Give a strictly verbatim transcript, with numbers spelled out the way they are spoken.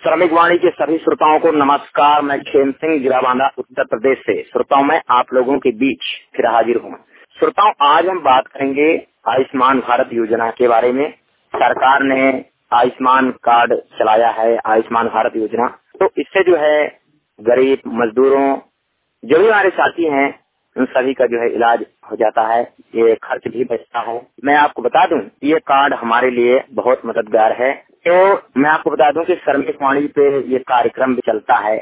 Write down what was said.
श्रमिक वाणी के सभी श्रोताओं को नमस्कार। मैं खेम सिंह जिलाबांधा उत्तर प्रदेश से श्रोताओं में आप लोगों के बीच फिर हाजिर हूँ। श्रोताओं, आज हम बात करेंगे आयुष्मान भारत योजना के बारे में। सरकार ने आयुष्मान कार्ड चलाया है, आयुष्मान भारत योजना। तो इससे जो है गरीब मजदूरों जो भी हमारे साथी हैं उन सभी का जो है इलाज हो जाता है, ये खर्च भी बचता है। मैं आपको बता दूं ये कार्ड हमारे लिए बहुत मददगार है। तो मैं आपको बता दूं कि श्रमिक वाणी पे ये कार्यक्रम भी चलता है।